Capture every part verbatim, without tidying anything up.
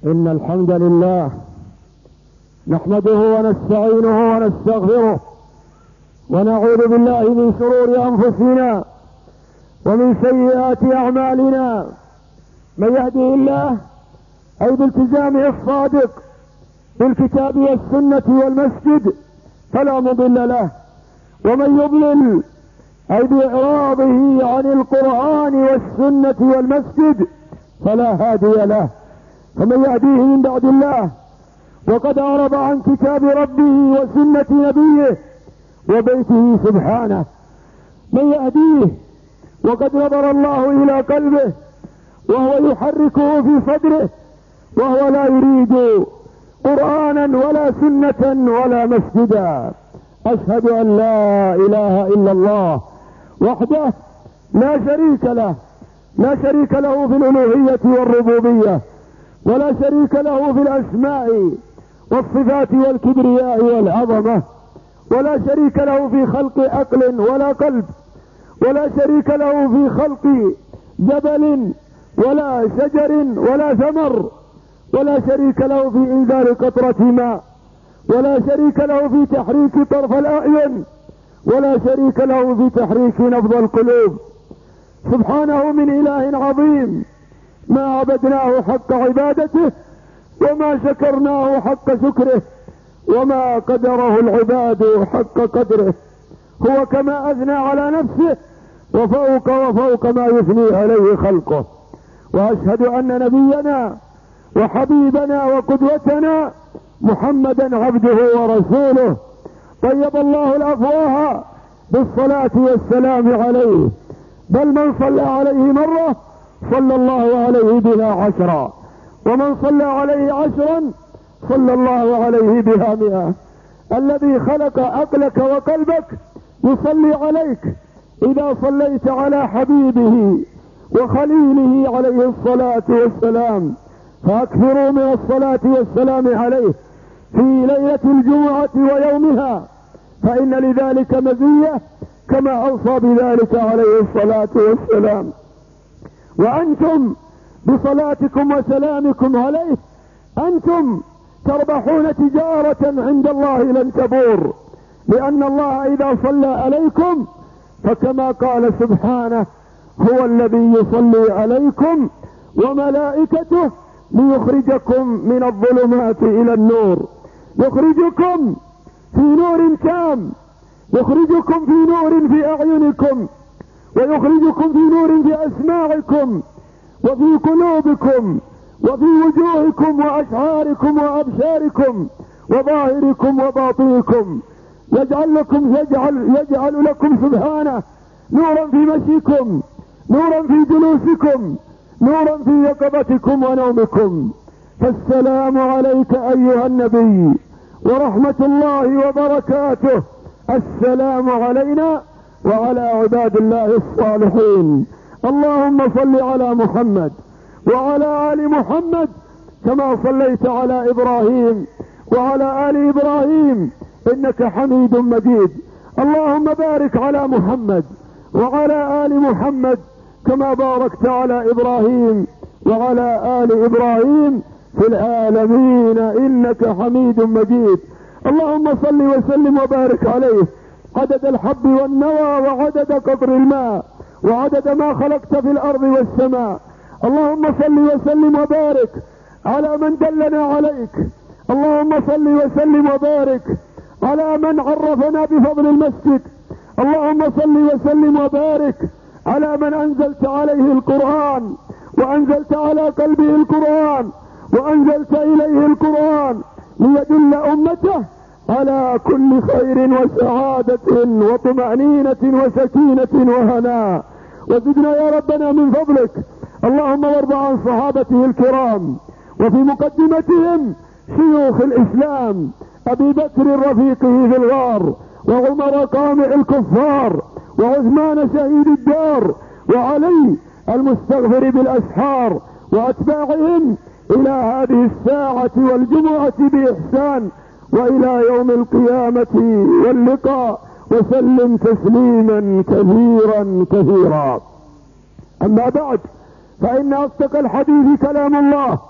إن الحمد لله نحمده ونستعينه ونستغفره ونعوذ بالله من شرور أنفسنا ومن سيئات أعمالنا. من يهده الله أي بالتزامه الصادق بالكتاب والسنة والمسجد فلا مضل له، ومن يضلل أي بإعراضه عن القرآن والسنة والمسجد فلا هادي له. فمن يهديه من بعد الله وقد أعرض عن كتاب ربه وسنة نبيه وبيته سبحانه. من يهديه وقد نظر الله إلى قلبه وهو يحركه في صدره وهو لا يريد قرآنا ولا سنة ولا مسجدا. أشهد أن لا إله إلا الله وحده لا شريك له، لا شريك له في الألوهية والربوبية، ولا شريك له في الأسماء والصفات والكبرياء والعظمة، ولا شريك له في خلق عقل ولا قلب، ولا شريك له في خلق جبل ولا شجر ولا ثمر، ولا شريك له في إنزال قطرة ماء، ولا شريك له في تحريك طرف الأعين، ولا شريك له في تحريك نبض القلوب. سبحانه من إله عظيم ما عبدناه حق عبادته وما شكرناه حق شكره وما قدره العباد حق قدره. هو كما أثنى على نفسه وفوق وفوق ما يثني عليه خلقه. وأشهد أن نبينا وحبيبنا وقدوتنا محمدا عبده ورسوله طيب الله الأفواه بالصلاة والسلام عليه، بل من صلى عليه مرة صلى الله عليه بها عشرا، ومن صلى عليه عشرا صلى الله عليه بها مئة. الذي خلق عقلك وقلبك يصلي عليك إذا صليت على حبيبه وخليله عليه الصلاة والسلام. فأكثروا من الصلاة والسلام عليه في ليلة الجمعة ويومها، فإن لذلك مزية كما أوصى بذلك عليه الصلاة والسلام. وأنتم بصلاتكم وسلامكم عليه أنتم تربحون تجارة عند الله لن تبور، لأن الله إذا صلى عليكم فكما قال سبحانه هو الذي يصلي عليكم وملائكته ليخرجكم من الظلمات إلى النور. يخرجكم في نور تام، يخرجكم في نور في أعينكم، ويخرجكم في نور في أسماعكم وفي قلوبكم وفي وجوهكم وأشعاركم وأبشاركم وظاهركم وباطنكم. يجعل لكم يجعل, يجعل لكم سبحانه نورا في مشيكم، نورا في جلوسكم، نورا في يقظتكم ونومكم. فالسلام عليك أيها النبي ورحمة الله وبركاته. السلام علينا وعلى عباد الله الصالحين. اللهم صل على محمد وعلى آل محمد كما صليت على إبراهيم وعلى آل إبراهيم إنك حميد مجيد. اللهم بارك على محمد وعلى آل محمد كما باركت على إبراهيم وعلى آل إبراهيم في العالمين إنك حميد مجيد. اللهم صل وسلم وبارك عليه عدد الحب والنوى وعدد قطر الماء وعدد ما خلقت في الأرض والسماء. اللهم صل وسلم وبارك على من دلنا عليك. اللهم صل وسلم وبارك على من عرفنا بفضل المسجد. اللهم صل وسلم وبارك على من أنزلت عليه القرآن وأنزلت على قلبه القرآن وأنزلت إليه القرآن ليدل أمته على كل خير وسعادة وطمأنينة وسكينة وهناء. وزدنا يا ربنا من فضلك. اللهم وارض عن صحابته الكرام وفي مقدمتهم شيوخ الإسلام أبي بكر رفيقه في الغار، وعمر قامع الكفار، وعثمان شهيد الدار، وعلي المستغفر بالأسحار، وأتباعهم إلى هذه الساعة والجمعة بإحسان وإلى يوم القيامة واللقاء، وسلم تسليما كثيرا كثيرا. أما بعد، فإن أصدق الحديث كلام الله،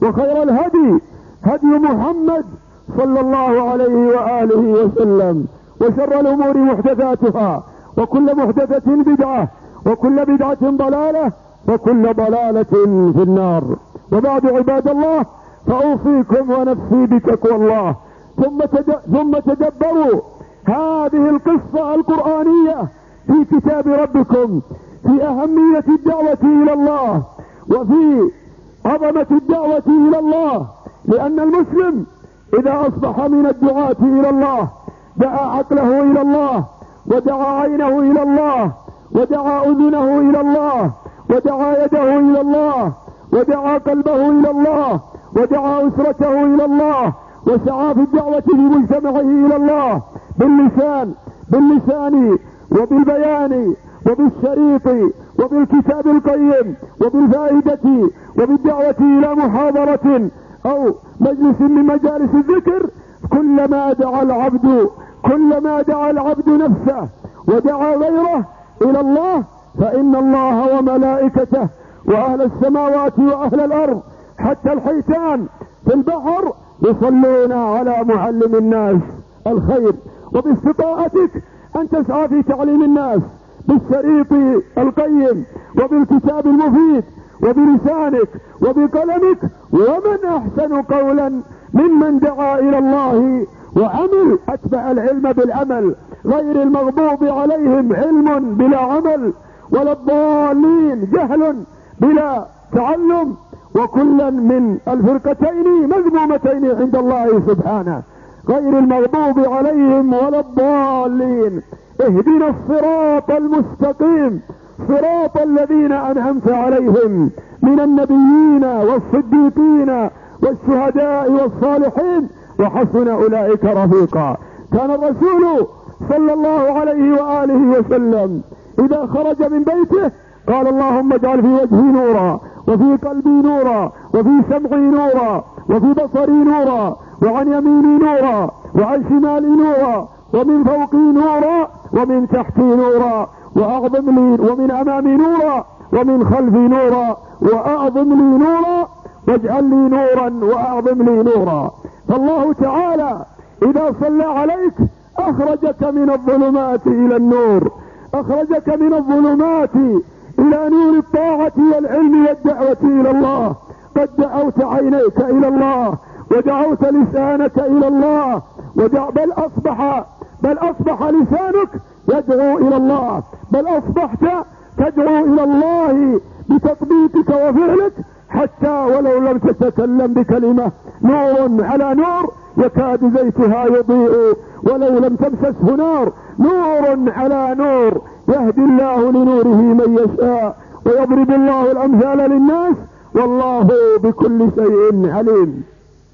وخير الهدي هدي محمد صلى الله عليه وآله وسلم، وشر الأمور محدثاتها، وكل محدثة بدعة، وكل بدعة ضلالة، وكل ضلالة في النار. وبعد عباد الله، فأوصيكم ونفسي بتقوى الله. ثم ثم تدبروا هذه القصة القرآنية في كتاب ربكم، في أهمية الدعوة إلى الله، وفي عظمة الدعوة إلى الله. لأن المسلم إذا أصبح من الدعاة إلى الله دعا عقله إلى الله، ودعا عينه إلى الله، ودعا أذنه إلى الله، ودعا يده إلى الله، ودعا قلبه إلى الله، ودعا أسرته إلى الله، وسعى في الدعوة لمجتمعه إلى الله باللسان باللسان وبالبيان وبالشريط وبالكتاب القيم وبالفائدة وبالدعوة إلى محاضرة أو مجلس من مجالس الذكر. كلما دعا العبد كلما دعا العبد نفسه ودعا غيره إلى الله، فإن الله وملائكته وأهل السماوات وأهل الأرض حتى الحيتان في البحر يصلون على معلم الناس الخير. وباستطاعتك أن تسعى في تعليم الناس بالشريط القيم وبالكتاب المفيد وبلسانك وبقلمك. ومن أحسن قولا ممن دعا إلى الله وعمل، أتبع العلم بالعمل، غير المغضوب عليهم علم بلا عمل، ولا الضالين جهل بلا تعلم، وكلا من الفرقتين مذمومتين عند الله سبحانه، غير المغضوب عليهم ولا الضالين. اهدنا الصراط المستقيم، صراط الذين أنعمت عليهم من النبيين والصديقين والشهداء والصالحين وحسن أولئك رفيقا. كان الرسول صلى الله عليه وآله وسلم إذا خرج من بيته قال اللهم اجعل في وجهي نورا، وفي قلبي نورا، وفي سمعي نورا، وفي بصري نورا، وعن يميني نورا، وعن شمالي نورا، ومن فوقي نورا، ومن تحتي نورا، وأعظم لي، ومن أمامي نورا، ومن خلفي نورا، وأعظم لي نورا، واجعل لي نورا وأعظم لي نورا. فالله تعالى إذا صلى عليك أخرجك من الظلمات إلى النور، أخرجك من الظلمات إلى نور الطاعة والعلم والدعوة إلى الله. قد دعوت عينيك إلى الله، ودعوت لسانك إلى الله، ودع بل أصبح بل أصبح لسانك يدعو إلى الله، بل أصبحت تدعو إلى الله بتطبيقك وفعلك، حتى ولو لم تتكلم بكلمة نور على نور يكاد زيتها يضيء ولو لم تمسسه نار، نور على نور، يهدي الله لنوره من يشاء ويضرب الله الأمثال للناس والله بكل شيء عليم.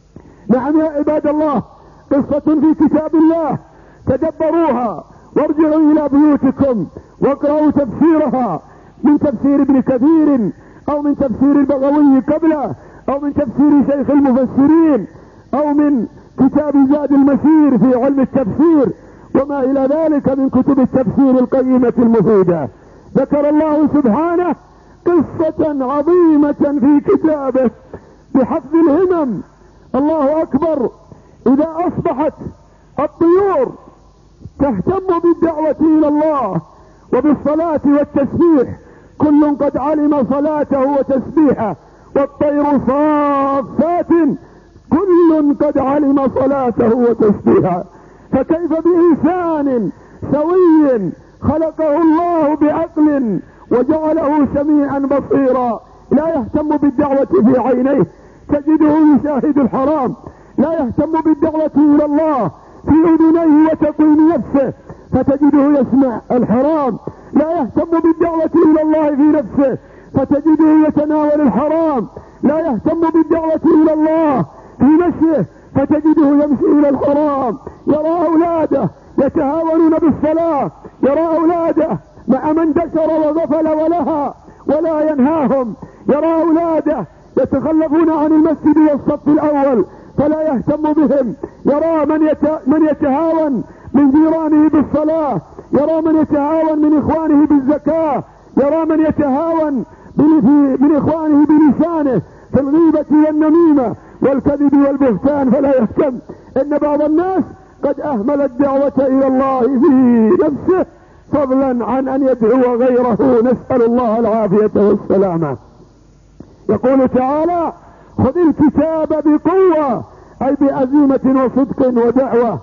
نعم يا عباد الله، قصة في كتاب الله تدبروها وارجعوا إلى بيوتكم واقرأوا تفسيرها من تفسير ابن كثير أو من تفسير البغوي قبله أو من تفسير شيخ المفسرين أو من كتاب زاد المسير في علم التفسير وما إلى ذلك من كتب التفسير القيمة المفيدة. ذكر الله سبحانه قصة عظيمة في كتابه بحفظ الهمم. الله أكبر، إذا أصبحت الطيور تهتم بالدعوة إلى الله وبالصلاة والتسبيح، كل قد علم صلاته وتسبيحه، والطير صافات كل قد علم صلاته وتسبيحه، فكيف بإنسان سوي خلقه الله بعقل وجعله سميعا بصيرا لا يهتم بالدعوة في عينيه، تجده يشاهد الحرام، لا يهتم بالدعوة إلى الله في أذنيه وتقويم نفسه فتجده يسمع الحرام، لا يهتم بالدعوة إلى الله في نفسه فتجده يتناول الحرام، لا يهتم بالدعوة إلى الله في مشيه فتجده يمشي إلى الحرام، يرى أولاده يتهاونون بالصلاة، يرى أولاده مع من دشر وغفل ولها ولا ينهاهم، يرى أولاده يتخلفون عن المسجد والصف الأول فلا يهتم بهم، يرى من, يت... من يتهاون من جيرانه بالصلاة، يرى من يتهاون من إخوانه بالزكاة، يرى من يتهاون من, في... من إخوانه بلسانه في الغيبة والنميمة والكذب والبهتان فلا يهتم. إن بعض الناس قد أهمل الدعوة إلى الله في نفسه فضلا عن أن يدعو غيره، نسأل الله العافية والسلامة. يقول تعالى: خذ الكتاب بقوة، أي بعزيمة وصدق ودعوة.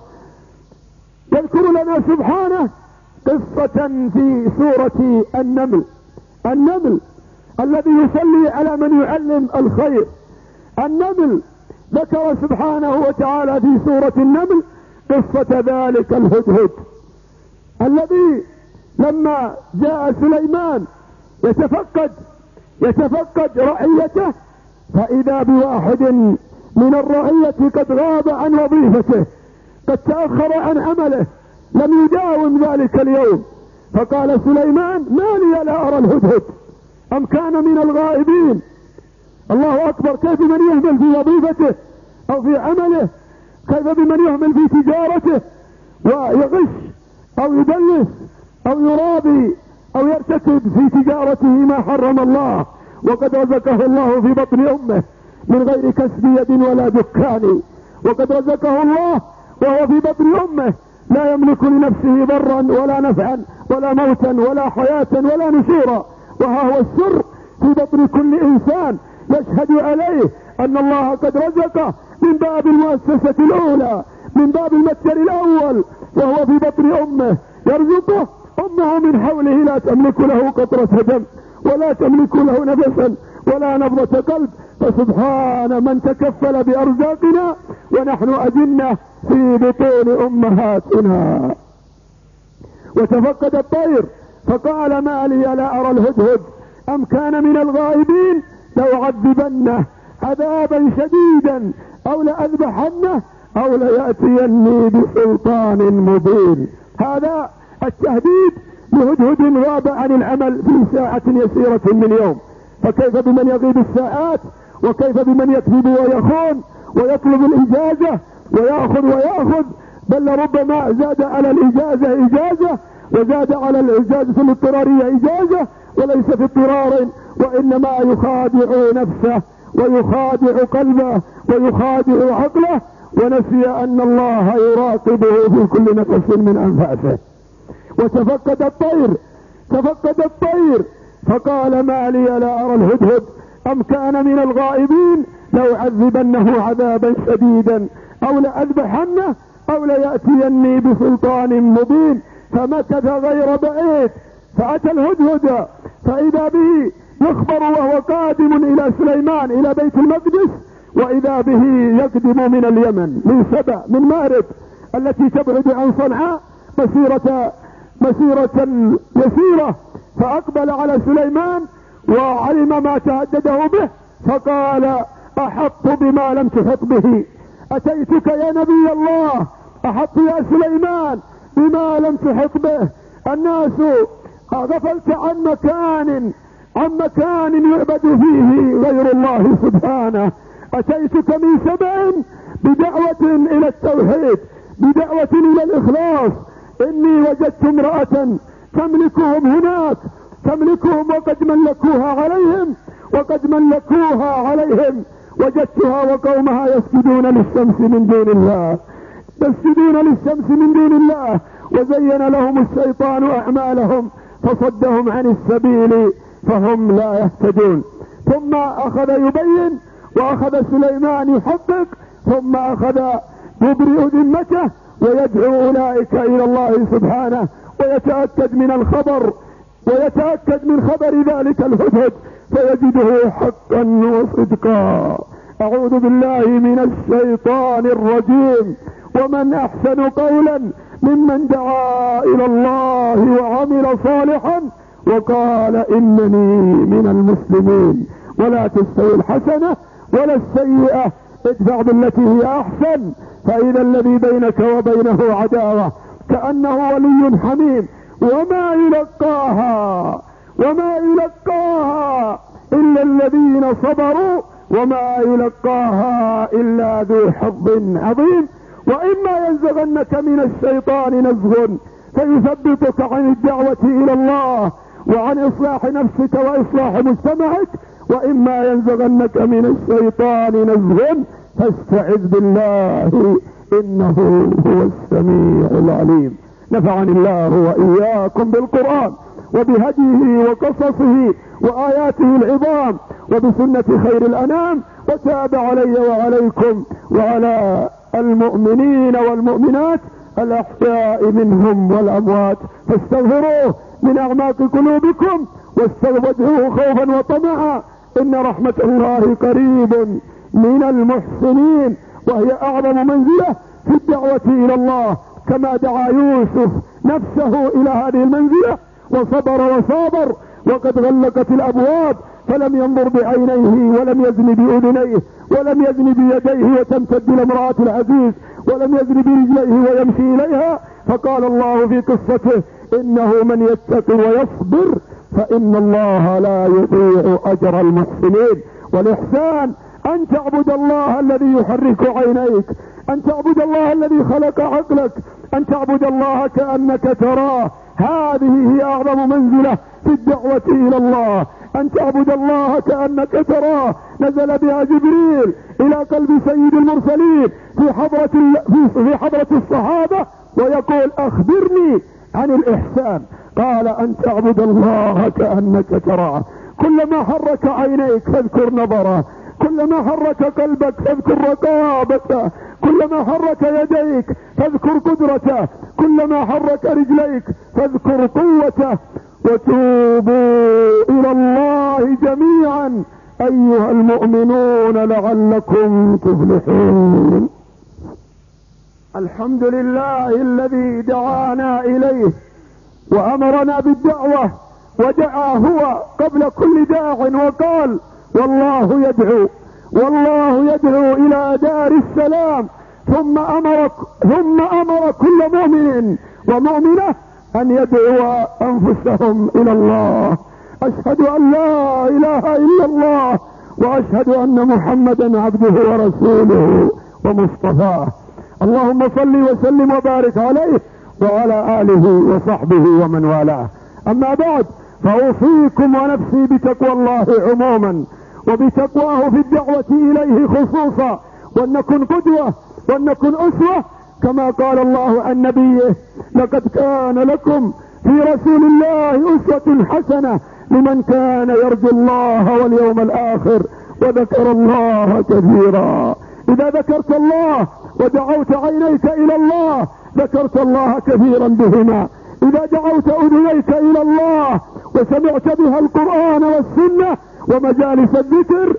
يذكر لنا سبحانه قصة في سورة النمل، النمل الذي يصلي على من يعلم الخير. النمل ذكر سبحانه وتعالى في سورة النمل قصة ذلك الهدهد الذي لما جاء سليمان يتفقد يتفقد رعيته فإذا بواحد من الرعية قد غاب عن وظيفته، قد تأخر عن عمله، لم يداوم ذلك اليوم. فقال سليمان: ما لي لا أرى الهدهد أم كان من الغائبين؟ الله أكبر! كيف من يهمل في وظيفته أو في عمله؟ كيف بمن يهمل في تجارته ويغش أو يدلس أو يرابي أو يرتكب في تجارته ما حرم الله، وقد رزقه الله في بطن أمه من غير كسب يد ولا دكان، وقد رزقه الله وهو في بطن أمه لا يملك لنفسه ضرا ولا نفعا ولا موتا ولا حياة ولا نشورا. وها هو السر في بطن كل إنسان يشهد عليه أن الله قد رزقه من باب المؤسسة الأولى، من باب المتجر الأول، وهو في بطن أمه يرزقه أمه من حوله لا تملك له قطرة دم ولا تملك له نفسا ولا نبضة قلب. فسبحان من تكفل بأرزاقنا ونحن أجنة في بطون أمهاتنا. وتفقد الطير فقال: ما لي لا أرى الهدهد أم كان من الغائبين لأعذبنه عذابا شديدا أو لأذبحنه أو ليأتيني بسلطان مبين. هذا التهديد لهدهد غاب عن العمل في ساعة يسيرة من يوم، فكيف بمن يغيب الساعات؟ وكيف بمن يكذب ويخون ويطلب الإجازة ويأخذ ويأخذ؟ بل ربما زاد على الإجازة إجازة وزاد على الإجازة الاضطرارية إجازة وليس في اضطرار، وإنما يخادع نفسه ويخادع قلبه ويخادع عقله، ونسي أن الله يراقبه في كل نفس من أنفاسه. وتفقد الطير تفقد الطير فقال: ما لي لا أرى الهدهد أم كان من الغائبين لأعذبنه عذابا شديدا أو لأذبحنه أو ليأتيني بسلطان مبين. فمكث غير بعيد فأتى الهدهد فإذا به يخبر وهو قادم إلى سليمان إلى بيت المقدس، وإذا به يقدم من اليمن من سبأ من مارب التي تبعد عن صنعاء مسيرة مسيرة يسيرة. فأقبل على سليمان وعلم ما تهدده به فقال: أحط بما لم تحط به، أتيتك يا نبي الله، أحط يا سليمان بما لم تحط به. الناس غفلت عن مكان عن مكان يعبد فيه غير الله سبحانه. أتيتك من سبع بدعوة إلى التوحيد، بدعوة إلى الإخلاص. إني وجدت امرأة تملكهم هناك، تملكهم وقد ملكوها عليهم وقد ملكوها عليهم وجدتها وقومها يسجدون للشمس من دون الله يسجدون للشمس من دون الله وزين لهم الشيطان أعمالهم فصدهم عن السبيل فهم لا يهتدون. ثم أخذ يبين وأخذ سليمان يحقق، ثم أخذ يبرئ ذمته ويدعو أولئك إلى الله سبحانه ويتأكد من الخبر ويتأكد من خبر ذلك الهدهد فيجده حقا وصدقا. أعوذ بالله من الشيطان الرجيم. ومن أحسن قولا ممن دعا إلى الله وعمل صالحا وقال إنني من المسلمين. ولا تستوي الحسنة ولا السيئة، ادفع بالتي هي أحسن فإذا الذي بينك وبينه عداوة كأنه ولي حميم. وما يلقاها وما يلقاها إلا الذين صبروا وما يلقاها إلا ذو حظ عظيم. وإما ينزغنك من الشيطان نزغ فيثبتك عن الدعوة إلى الله وعن إصلاح نفسك وإصلاح مجتمعك وإما ينزغنك من الشيطان نزغ فاستعذ بالله إنه هو السميع العليم. نفعني الله وإياكم بالقرآن وبهديه وقصصه وآياته العظام وبسنة خير الأنام، وتاب علي وعليكم وعلى المؤمنين والمؤمنات الأحياء منهم والأموات، فاستغفروه من أعماق قلوبكم واستغفروه خوفا وطمعا، إن رحمة الله قريب من المحسنين، وهي أعظم منزلة في الدعوة إلى الله، كما دعا يوسف نفسه إلى هذه المنزلة وصبر وصابر وقد غلقت الأبواب فلم ينظر بعينيه ولم يزن بأذنيه ولم يزن بيديه وتمتد لامرأة العزيز ولم يزن برجليه ويمشي إليها، فقال الله في قصته إنه من يتقي ويصبر فإن الله لا يضيع أجر المحسنين. والإحسان أن تعبد الله الذي يحرك عينيك، أن تعبد الله الذي خلق عقلك، أن تعبد الله كأنك تراه، هذه هي أعظم منزلة في الدعوة إلى الله، أن تعبد الله كأنك تراه. نزل بها جبريل إلى قلب سيد المرسلين في حضرة, في حضرة الصحابة ويقول أخبرني عن الإحسان، قال أن تعبد الله كأنك تراه، كلما حرك عينيك فاذكر نظره، كلما حرك قلبك فاذكر رقابته، كلما حرك يديك فاذكر قدرته، كلما حرك رجليك فاذكر قوته. وتوبوا إلى الله جميعا أيها المؤمنون لعلكم تفلحون. الحمد لله الذي دعانا إليه وأمرنا بالدعوة، ودعا هو قبل كل داع وقال والله يدعو والله يدعو إلى دار السلام، ثم أمر, ثم أمر كل مؤمن ومؤمنة أن يدعو أنفسهم إلى الله. أشهد أن لا إله إلا الله وأشهد أن محمدا عبده ورسوله ومصطفاه. اللهم صل وسلم وبارك عليه وعلى آله وصحبه ومن والاه. أما بعد، فأوصيكم ونفسي بتقوى الله عموما وبتقواه في الدعوة إليه خصوصا، وأن نكن قدوة وأن نكن أسوة، كما قال الله عن نبيه لقد كان لكم في رسول الله أسوة حسنة لمن كان يرجو الله واليوم الآخر وذكر الله كثيرا. إذا ذكرت الله ودعوت عينيك إلى الله ذكرت الله كثيرا بهما، إذا دعوت أذنيك إلى الله وسمعت بها القرآن والسنة ومجالس الذكر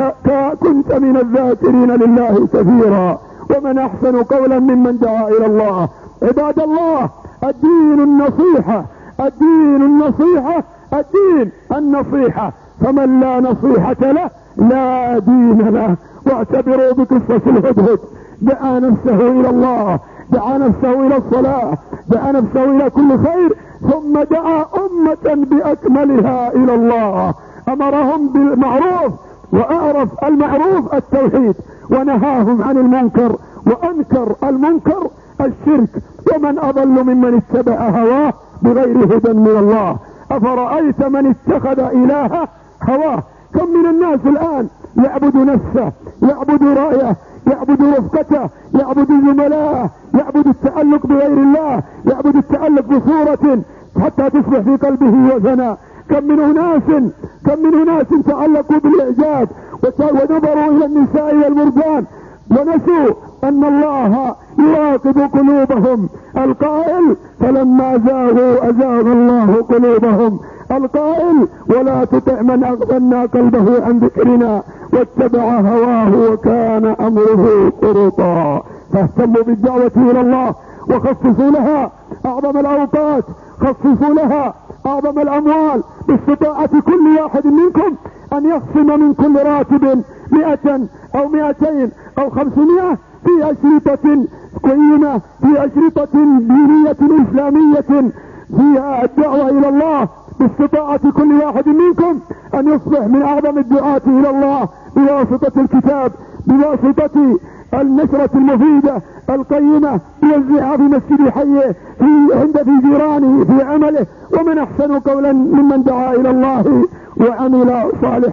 كنت من الذاكرين لله كثيرا. ومن أحسن قولا ممن دعا إلى الله. عباد الله، الدين النصيحة، الدين النصيحة، الدين النصيحة، فمن لا نصيحة له لا دين له. واعتبروا بقصة الهدهد، دعا نفسه إلى الله، دعا نفسه إلى الصلاة، دعا نفسه إلى كل خير، ثم دعا أمة بأكملها إلى الله. أمرهم بالمعروف، وأعرف المعروف التوحيد، ونهاهم عن المنكر، وأنكر المنكر الشرك. ومن أضل ممن اتبع هواه بغير هدى من الله. أفرأيت من اتخذ إلهه هواه؟ كم من الناس الآن يعبد نفسه، يعبد رأيه، يعبد رفقته، يعبد زملائه، يعبد التعلق بغير الله، يعبد التعلق بصورة حتى تصبح في قلبه وثنا. كم من أناس كم من أناس تعلقوا بالإعجاب ونظروا إلى النساء والمرجان ونسوا أن الله يراقب قلوبهم. القائل فلما زاغوا أزاغ الله قلوبهم. القائل ولا تطع من أغفلنا قلبه عن ذكرنا واتبع هواه وكان أمره فرطا. فاهتموا بالدعوة إلى الله وخصصوا لها أعظم الأوقات، خصصوا لها أعظم الأموال، باستطاعة كل واحد منكم أن يقسم من كل راتب مئة أو مئتين أو خمسمائة في أشرطة قيمة، في أشرطة دينية إسلامية فيها الدعوة إلى الله. باستطاعة كل واحد منكم أن يصبح من أعظم الدعاة إلى الله بواسطة الكتاب، بواسطة النشرة المفيدة القيمة، يوزعها في مسجد حيه، في عند في جيرانه، في عمله. ومن أحسن قولا ممن دعا إلى الله وعمل صالحا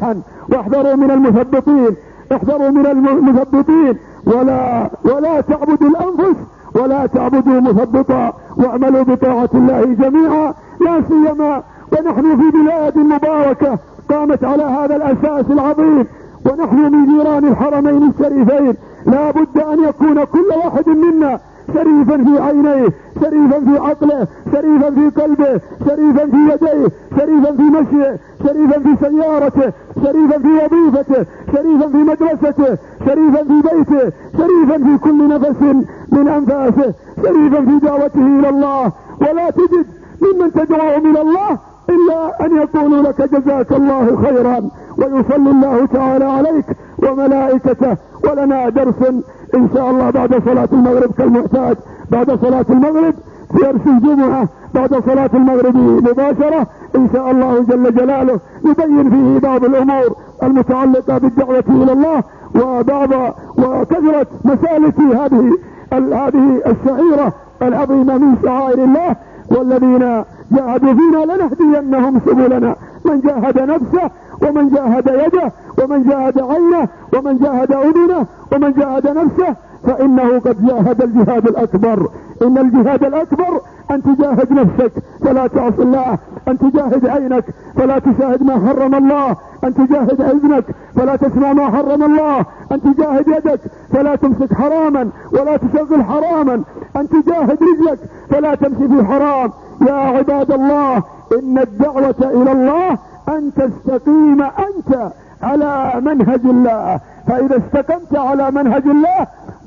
واحذروا من المثبطين، احذروا من المثبطين، ولا ولا تعبدوا الأنفس ولا تعبدوا مثبطا، واعملوا بطاعة الله جميعا، لا سيما ونحن في بلاد مباركة قامت على هذا الأساس العظيم، ونحن من جيران الحرمين الشريفين. لا بد أن يكون كل واحد منا شريفا في عينيه، شريفا في عقله، شريفا في قلبه، شريفا في يديه، شريفا في مشيه، شريفا في سيارته، شريفا في وظيفته، شريفا في مدرسته، شريفا في بيته، شريفا في كل نفس من أنفاسه، شريفا في دعوته إلى الله. ولا تجد ممن تدعوهم إلى الله إلا أن يقولوا لك جزاك الله خيرا، ويصلي الله تعالى عليك وملائكته. ولنا درس إن شاء الله بعد صلاة المغرب كالمعتاد، بعد صلاة المغرب في درس الجمعة بعد صلاة المغرب مباشرة إن شاء الله جل جلاله، نبين فيه بعض الأمور المتعلقة بالدعوة إلى الله وبعض وكثرة مسالك هذه هذه الشعيرة العظيمة من شعائر الله. والذين جاهدوا فينا لنهدينهم سبلنا، من جاهد نفسه ومن جاهد يده ومن جاهد عينه ومن جاهد أذنه ومن جاهد نفسه فإنه قد جاهد الجهاد الأكبر. إن الجهاد الأكبر أن تجاهد نفسك فلا تعصي الله، أن تجاهد عينك فلا تشاهد ما حرم الله، أن تجاهد أذنك فلا تسمع ما حرم الله، أن تجاهد يدك فلا تمسك حراما ولا تشغل حراما، أن تجاهد رجلك فلا تمشي في حرام. يا عباد الله، إن الدعوة إلى الله أن تستقيم أنت على منهج الله، فإذا استقمت على منهج الله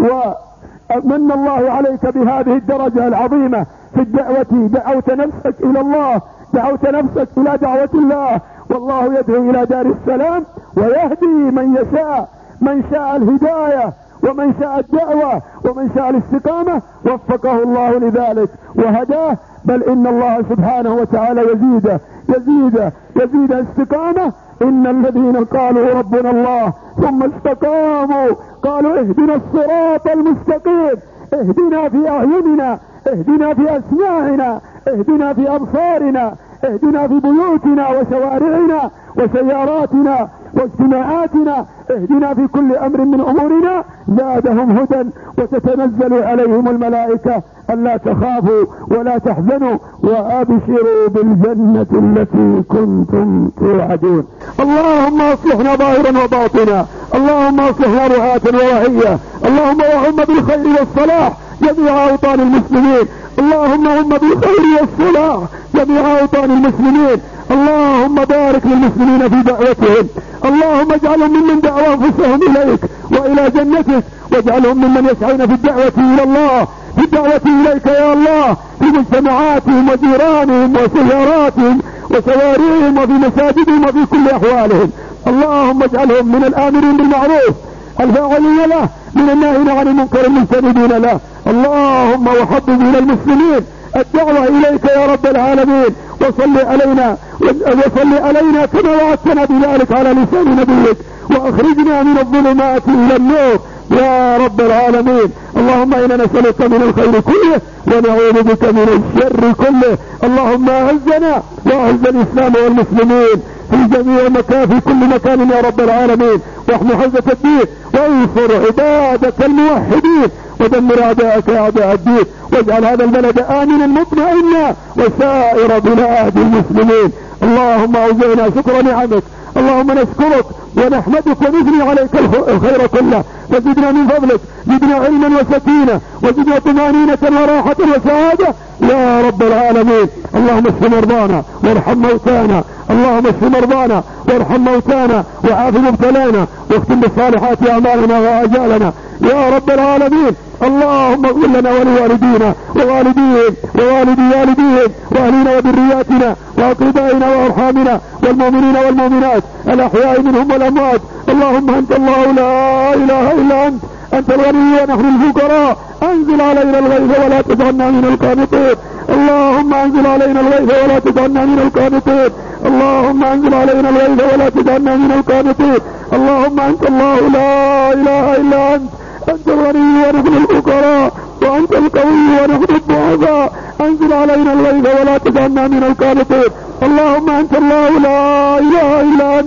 ومن الله عليك بهذه الدرجة العظيمة في الدعوة، دعوت نفسك إلى الله، دعوت نفسك إلى دعوة الله، والله يدعو إلى دار السلام ويهدي من يشاء، من شاء الهداية ومن شاء الدعوة ومن شاء الاستقامة وفقه الله لذلك وهداه. بل إن الله سبحانه وتعالى يزيد يزيد يزيد استقامة. إن الذين قالوا ربنا الله ثم استقاموا قالوا اهدنا الصراط المستقيم، اهدنا في أعيننا، اهدنا في أسماعنا، اهدنا في أبصارنا، اهدنا في بيوتنا وشوارعنا وسياراتنا واجتماعاتنا، اهدنا في كل أمر من أمورنا. زادهم هدى وتتنزل عليهم الملائكة ألا تخافوا ولا تحزنوا وأبشروا بالجنة التي كنتم توعدون. اللهم اصلحنا ظاهرا وباطنا، اللهم اصلحنا رعاة ورعية، اللهم وهم بالخير والصلاح جميع أوطان المسلمين، اللهم هم بالخير والصلاح جميع أوطان المسلمين. اللهم بارك للمسلمين في دعوتهم، اللهم اجعلهم ممن دعوا أنفسهم إليك وإلى جنتك، واجعلهم ممن يسعون في الدعوة إلى الله، في الدعوة إليك يا الله، في مجتمعاتهم وجيرانهم وسياراتهم وشوارعهم وفي مساجدهم وفي كل أحوالهم. اللهم اجعلهم من الآمرين بالمعروف الفاعلين له، من الناهين عن المنكر المجتنبين له. اللهم وحبب إلى المسلمين الدعوة إليك يا رب العالمين، وصل علينا وصل علينا كما وعدتنا بذلك على لسان نبيك، وأخرجنا من الظلمات إلى النور يا رب العالمين. اللهم إنا نسألك من الخير كله ونعوذ بك من الشر كله. اللهم أعزنا وأعز الإسلام والمسلمين في جميع مكان، في كل مكان يا رب العالمين، واحمي حوزة الدين وانصر عبادك الموحدين ودمر أعداءك أعداء الدين، واجعل هذا البلد آمنا مطمئنا وسائر بلاد المسلمين. اللهم أوزعنا شكر نعمك، اللهم نشكرك ونحمدك ونثني عليك الخير كله، وزدنا من فضلك، زدنا علما وسكينة، وزدنا طمأنينة وراحة وسعادة يا رب العالمين. اللهم اشف مرضانا وارحم موتانا، اللهم اشف مرضانا وارحم موتانا وعاف مبتلانا، واختم بالصالحات اعمالنا واجالنا يا رب العالمين. اللهم اغفر لنا ولوالدينا ووالديهم ووالدي والديهم واهلنا وذرياتنا واقربائنا وارحامنا والمؤمنين والمؤمنات الاحياء منهم والاموات. اللهم انت الله لا اله الا انت، انت الغني ونحن الفقراء، انزل علينا الغيث ولا تجعلنا من القانطين. اللهم انزل علينا الغيث ولا تجعلنا من القانطين. اللهم انزل علينا الغيث ولا تجعلنا من القانطين. اللهم انت الله لا اله الا انت، انت الغني ونحن الفقراء، وانت القوي ونحن الضعفاء، انزل علينا الغيث ولا تجعلنا من القانطين. اللهم انت الله لا اله الا انت،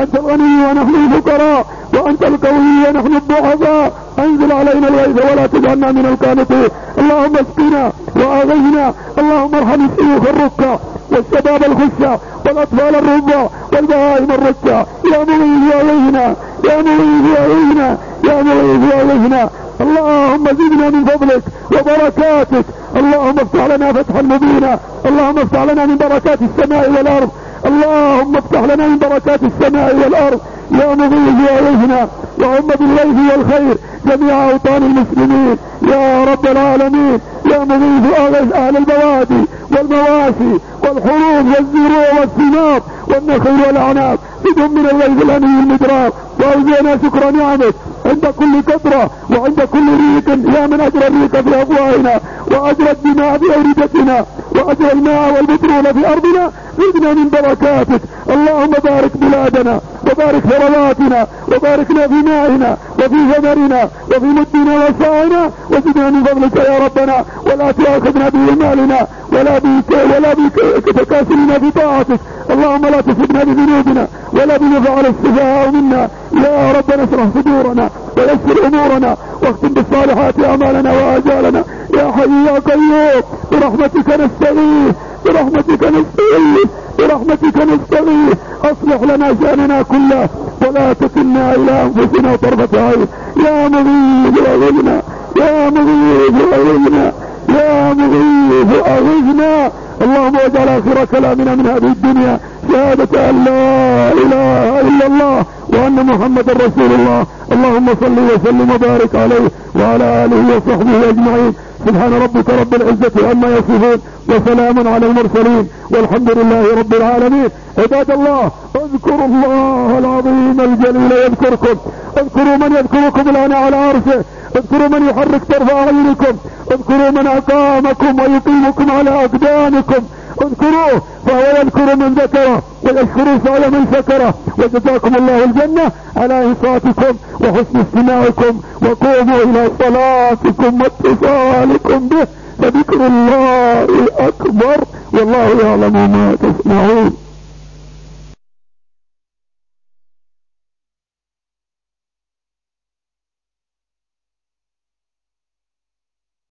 أنت الغني ونحن الفقراء، وأنت القوي ونحن الضعفاء. أنزل علينا الغيث ولا تجعلنا من القانطين. اللهم اسقنا وأغثنا. اللهم ارحم الشيوخ الركع والشباب الخشع والأطفال الرضع والبهائم الركع. يا مغيث أغثنا، يا مغيث أغثنا، يا مغيث أغثنا. اللهم زدنا من فضلك وبركاتك. اللهم افتح لنا فتحا مبينا. اللهم افتح لنا من بركات السماء والأرض. اللهم افتح لنا من بركات السماء والأرض. يا مغيث أغثنا، وعم بالغيث والخير جميع أوطان المسلمين يا رب العالمين. يا مغيث أغث أهل البوادي والمواشي والحروب والزروع والثمار والنخل والأعناب. بدهم من الغيث الأني المدرار، وأوزينا شكر نعمك عند كل قطرة وعند كل ريق، يا من أجرى الريق في أفواهنا وأجرى الدماء في أوردتنا وأجرى الماء والبترول في أرضنا. زدنا من بركاتك. اللهم بارك بلادنا وبارك ثرواتنا وباركنا في مائنا وفي ثمرنا وفي مدنا وسائنا، وزدنا من فضلك يا ربنا، ولا تؤاخذنا بإهمالنا ولا بك ولا بتكاسلنا في طاعتك. اللهم لا تصبنا بذنوبنا ولا بما فعل السفهاء منا. يا ربنا اشرح صدورنا ويسر امورنا واختم بالصالحات اعمالنا واجالنا. يا حي يا قيوم برحمتك نستغيث، برحمتك نستغيث، برحمتك نستغيث. اصلح لنا شاننا كله ولا تكلنا الى انفسنا طرفة عين. يا مغيث اغثنا، يا مغيث اغثنا، يا مغيث اغثنا. اللهم واجعل اخر كلامنا من هذه الدنيا شهادة ان لا اله الا الله وان محمدا رسول الله. اللهم صل وسلم وبارك عليه وعلى اله وصحبه اجمعين. سبحان ربك رب العزة عما يصفون وسلام على المرسلين والحمد لله رب العالمين. عباد الله، اذكروا الله العظيم الجليل يذكركم. اذكروا من يذكركم الان على عرشه. اذكروا من يحرك طرف اعينكم. اذكروا من اقامكم ويقيمكم على اقدامكم. اذكروه فهو يذكر من ذكره ويشكر سعي من شكره. وجزاكم الله الجنة على انصاتكم وحسن استماعكم، وقوموا الى صلاتكم واتصالكم به، فذكر الله اكبر والله يعلم ما تصنعون.